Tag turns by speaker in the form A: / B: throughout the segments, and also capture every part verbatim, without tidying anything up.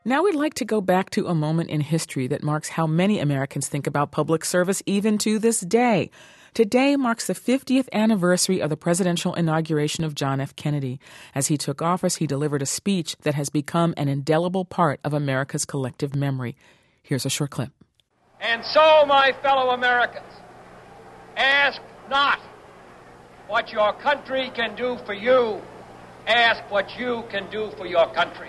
A: Now we'd like to go back to a moment in history that marks how many Americans think about public service even to this day. Today marks the fiftieth anniversary of the presidential inauguration of John F. Kennedy. As he took office, he delivered a speech that has become an indelible part of America's collective memory. Here's a short clip.
B: And so, my fellow Americans, ask not what your country can do for you. Ask what you can do for your country.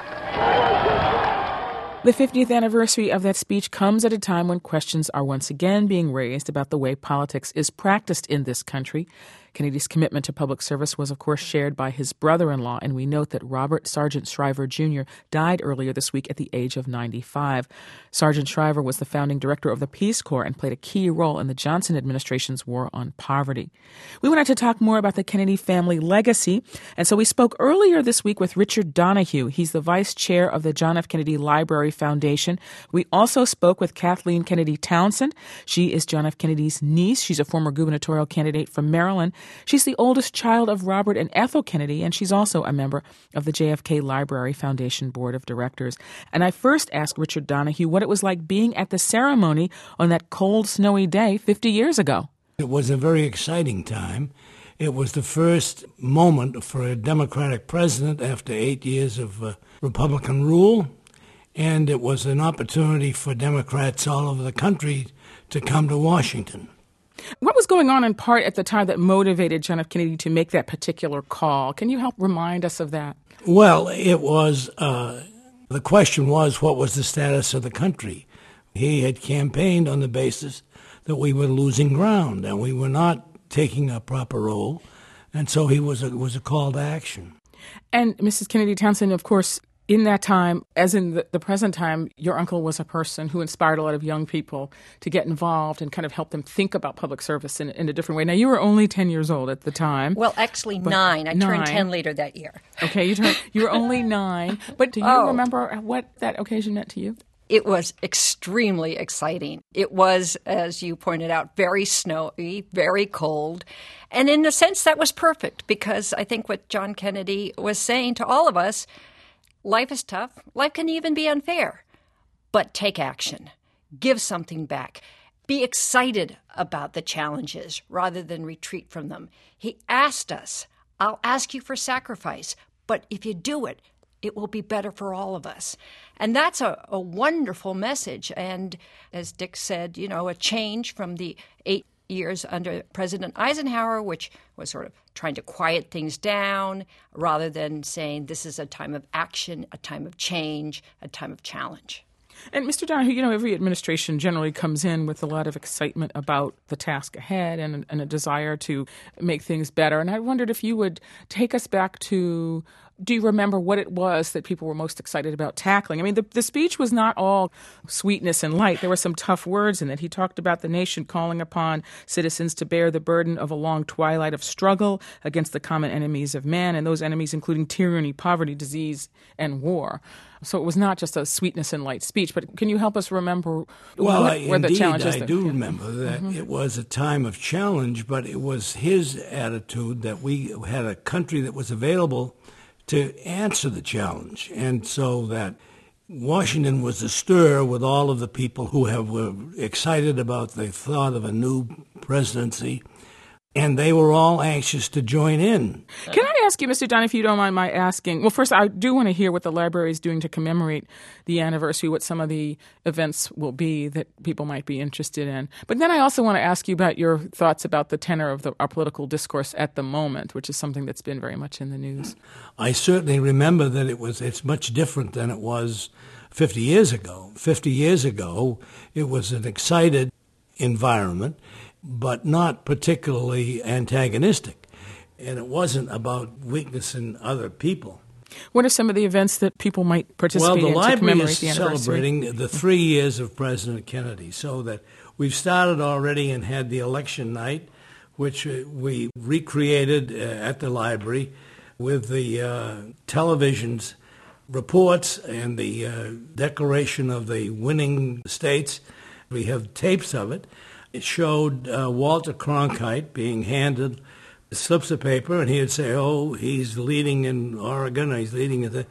A: The fiftieth anniversary of that speech comes at a time when questions are once again being raised about the way politics is practiced in this country. Kennedy's commitment to public service was, of course, shared by his brother-in-law, and we note that Robert Sargent Shriver Junior died earlier this week at the age of ninety-five. Sargent Shriver was the founding director of the Peace Corps and played a key role in the Johnson administration's war on poverty. We wanted to talk more about the Kennedy family legacy, and so we spoke earlier this week with Richard Donoghue. He's the vice chair of the John F. Kennedy Library Foundation. We also spoke with Kathleen Kennedy Townsend. She is John F. Kennedy's niece. She's a former gubernatorial candidate from Maryland. She's the oldest child of Robert and Ethel Kennedy, and she's also a member of the J F K Library Foundation Board of Directors. And I first asked Richard Donoghue what it was like being at the ceremony on that cold, snowy day fifty years ago.
C: It was a very exciting time. It was the first moment for a Democratic president after eight years of uh, Republican rule, and it was an opportunity for Democrats all over the country to come to Washington.
A: What was going on in part at the time that motivated John F. Kennedy to make that particular call? Can you help remind us of that?
C: Well, it was, uh, the question was, what was the status of the country? He had campaigned on the basis that we were losing ground and we were not taking a proper role, and so he was a, was a call to action.
A: And Missus Kennedy Townsend, of course, in that time, as in the, the present time, your uncle was a person who inspired a lot of young people to get involved and kind of help them think about public service in, in a different way. Now, you were only ten years old at the time.
D: Well, actually nine. I
A: nine.
D: turned ten later that year.
A: Okay, you turned, you were only nine. But do you
D: oh.
A: remember what that occasion meant to you?
D: It was extremely exciting. It was, as you pointed out, very snowy, very cold. And in a sense, that was perfect because I think what John Kennedy was saying to all of us, life is tough. Life can even be unfair. But take action. Give something back. Be excited about the challenges rather than retreat from them. He asked us, I'll ask you for sacrifice, but if you do it, it will be better for all of us. And that's a, a wonderful message. And as Dick said, you know, a change from the eight years under President Eisenhower, which was sort of trying to quiet things down rather than saying this is a time of action, a time of change, a time of challenge.
A: And Mister Donoghue, you know, every administration generally comes in with a lot of excitement about the task ahead and, and a desire to make things better. And I wondered if you would take us back to, do you remember what it was that people were most excited about tackling? I mean, the, the speech was not all sweetness and light. There were some tough words in it. He talked about the nation calling upon citizens to bear the burden of a long twilight of struggle against the common enemies of man, and those enemies including tyranny, poverty, disease, and war. So it was not just a sweetness and light speech, but can you help us remember
C: well,
A: what,
C: I,
A: where
C: indeed,
A: the challenges?
C: I
A: that,
C: do
A: yeah.
C: remember that
A: mm-hmm.
C: it was a time of challenge, but it was his attitude that we had a country that was available to answer the challenge, and so that Washington was astir with all of the people who have, were excited about the thought of a new presidency, and they were all anxious to join in.
A: Can I ask you, Mister Dunn, if you don't mind my asking? Well, first, I do want to hear what the library is doing to commemorate the anniversary, what some of the events will be that people might be interested in. But then I also want to ask you about your thoughts about the tenor of the, our political discourse at the moment, which is something that's been very much in the news.
C: I certainly remember that it was. It's much different than it was fifty years ago. fifty years ago, it was an excited environment, but not particularly antagonistic. And it wasn't about weakness in other people.
A: What are some of the events that people might participate in
C: well,
A: to commemorate
C: is
A: the anniversary?
C: celebrating the three years of President Kennedy, so that we've started already and had the election night, which we recreated uh, at the library with the uh, television's reports and the uh, declaration of the winning states. We have tapes of it. It showed uh, Walter Cronkite being handed slips of paper, and he'd say, oh, he's leading in Oregon, or he's leading in the...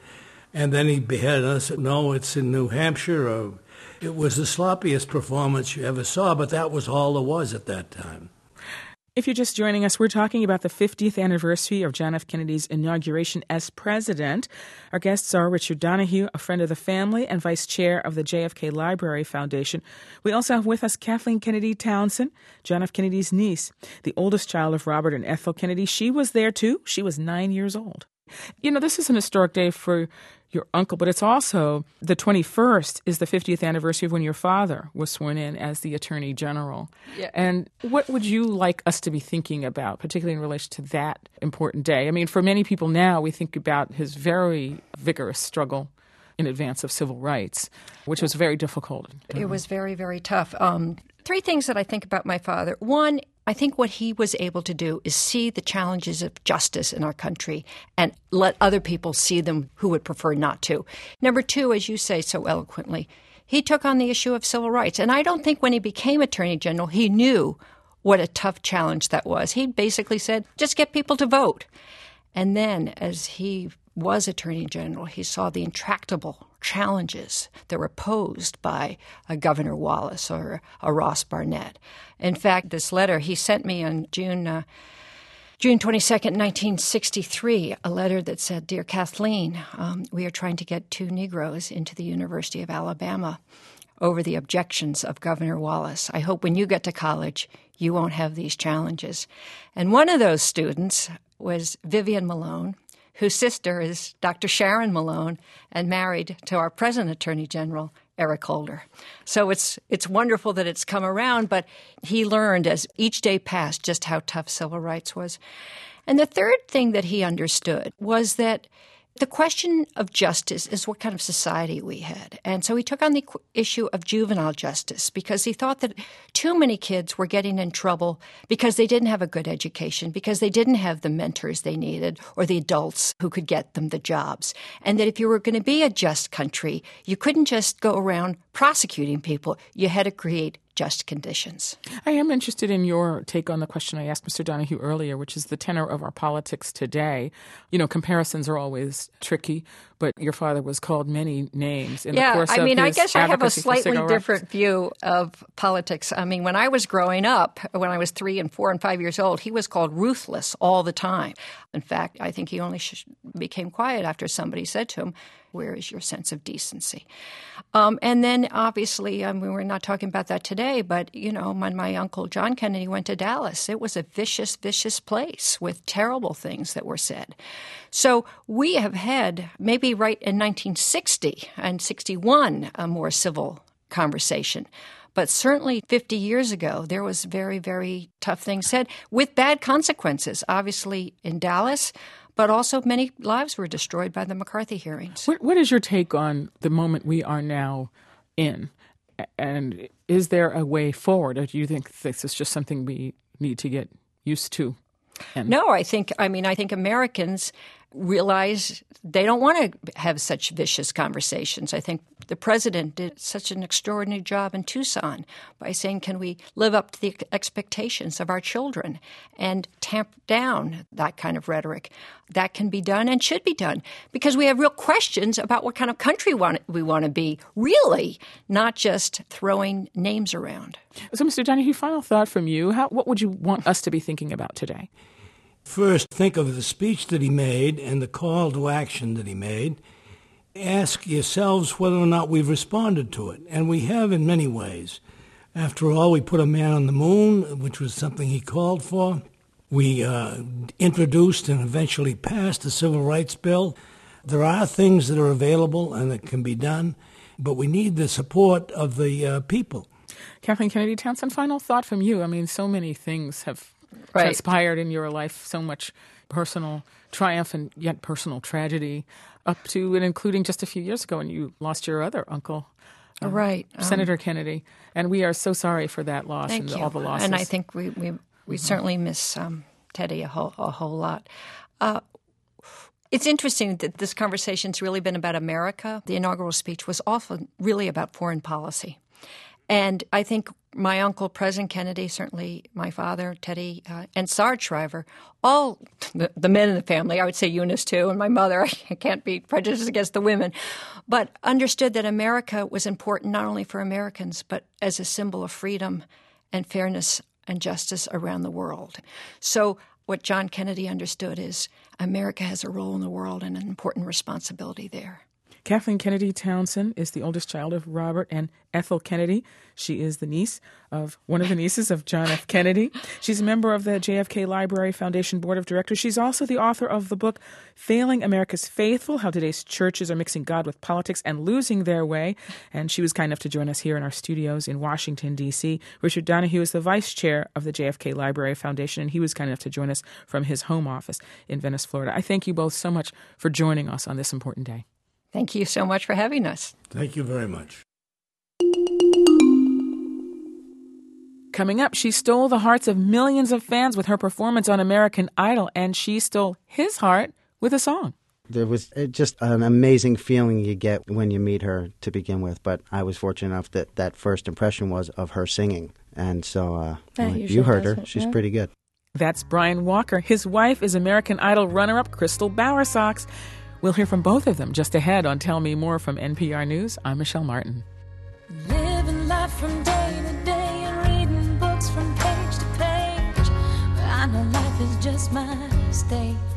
C: and then he beheaded us. No, it's in New Hampshire. Or, it was the sloppiest performance you ever saw, but that was all there was at that time.
A: If you're just joining us, we're talking about the fiftieth anniversary of John F. Kennedy's inauguration as president. Our guests are Richard Donoghue, a friend of the family and vice chair of the J F K Library Foundation. We also have with us Kathleen Kennedy Townsend, John F. Kennedy's niece, the oldest child of Robert and Ethel Kennedy. She was there, too. She was nine years old. You know, this is an historic day for your uncle, but it's also the twenty-first is the fiftieth anniversary of when your father was sworn in as the Attorney General.
D: Yeah.
A: And what would you like us to be thinking about, particularly in relation to that important day? I mean, for many people now, we think about his very vigorous struggle in advance of civil rights, which was very difficult.
D: It was very, very tough. Um, three things that I think about my father. One, I think what he was able to do is see the challenges of justice in our country and let other people see them who would prefer not to. Number two, as you say so eloquently, he took on the issue of civil rights. And I don't think when he became Attorney General, he knew what a tough challenge that was. He basically said, just get people to vote. And then as he was Attorney General, he saw the intractable challenges that were posed by a Governor Wallace or a Ross Barnett. In fact, this letter he sent me on June uh, June twenty-second, nineteen sixty-three, a letter that said, Dear Kathleen, um, we are trying to get two Negroes into the University of Alabama over the objections of Governor Wallace. I hope when you get to college, you won't have these challenges. And one of those students was Vivian Malone, whose sister is Doctor Sharon Malone and married to our present Attorney General, Eric Holder. So it's it's wonderful that it's come around, but he learned as each day passed just how tough civil rights was. And the third thing that he understood was that the question of justice is what kind of society we had. And so he took on the issue of juvenile justice because he thought that too many kids were getting in trouble because they didn't have a good education, because they didn't have the mentors they needed or the adults who could get them the jobs. And that if you were going to be a just country, you couldn't just go around prosecuting people. You had to create just conditions.
A: I am interested in your take on the question I asked Mister Donoghue earlier, which is the tenor of our politics today. You know, comparisons are always tricky, but your father was called many names in
D: yeah,
A: the course
D: I
A: of
D: mean,
A: his
D: I guess I have a
A: advocacy for
D: slightly
A: civil
D: different
A: rights.
D: view of politics. I mean, when I was growing up, when I was three and four and five years old, he was called ruthless all the time. In fact, I think he only sh- became quiet after somebody said to him, where is your sense of decency? Um, and then, obviously, I mean, we're not talking about that today, but, you know, when my uncle John Kennedy went to Dallas, it was a vicious, vicious place with terrible things that were said. So we have had, maybe right in nineteen sixty and sixty-one, a more civil conversation. But certainly fifty years ago, there was very, very tough things said with bad consequences, obviously in Dallas, but also many lives were destroyed by the McCarthy hearings.
A: What, what is your take on the moment we are now in? And is there a way forward, or do you think this is just something we need to get used to? And
D: no, I think, I mean, I think Americans realize they don't want to have such vicious conversations. I think the president did such an extraordinary job in Tucson by saying, can we live up to the expectations of our children and tamp down that kind of rhetoric? That can be done and should be done because we have real questions about what kind of country we want to be, really, not just throwing names around.
A: So, Mister Donoghue, final thought from you. How, what would you want us to be thinking about today?
C: First, think of the speech that he made and the call to action that he made. Ask yourselves whether or not we've responded to it, and we have in many ways. After all, we put a man on the moon, which was something he called for. We uh, introduced and eventually passed the Civil Rights Bill. There are things that are available and that can be done, but we need the support of the uh, people.
A: Kathleen Kennedy Townsend, final thought from you. I mean, so many things have Right. transpired in your life, so much personal triumph and yet personal tragedy, up to and including just a few years ago when you lost your other uncle, uh,
D: right, um,
A: Senator Kennedy. And we are so sorry for that loss
D: thank
A: and
D: you.
A: all the losses.
D: And I think we we, we mm-hmm. certainly miss um, Teddy a whole, a whole lot. Uh, it's interesting that this conversation's really been about America. The inaugural speech was often really about foreign policy. And I think my uncle, President Kennedy, certainly my father, Teddy, uh, and Sarge Shriver, all the, the men in the family, I would say Eunice too, and my mother, I can't be prejudiced against the women, but understood that America was important not only for Americans, but as a symbol of freedom and fairness and justice around the world. So what John Kennedy understood is America has a role in the world and an important responsibility there.
A: Kathleen Kennedy Townsend is the oldest child of Robert and Ethel Kennedy. She is the niece of one of the nieces of John F. Kennedy. She's a member of the J F K Library Foundation Board of Directors. She's also the author of the book Failing America's Faithful, How Today's Churches Are Mixing God with Politics and Losing Their Way. And she was kind enough to join us here in our studios in Washington, D C. Richard Donahue is the vice chair of the J F K Library Foundation, and he was kind enough to join us from his home office in Venice, Florida. I thank you both so much for joining us on this important day.
D: Thank you so much for having us.
C: Thank you very much.
A: Coming up, she stole the hearts of millions of fans with her performance on American Idol, and she stole his heart with a song.
E: There was just an amazing feeling you get when you meet her to begin with, but I was fortunate enough that that first impression was of her singing. And so uh, well, you heard her. She's yeah. pretty good.
A: That's Brian Walker. His wife is American Idol runner-up Crystal Bowersox. We'll hear from both of them just ahead on Tell Me More from N P R News. I'm Michelle Martin.
F: Living life from day to day and reading books from page to page. I know life is just my mistake.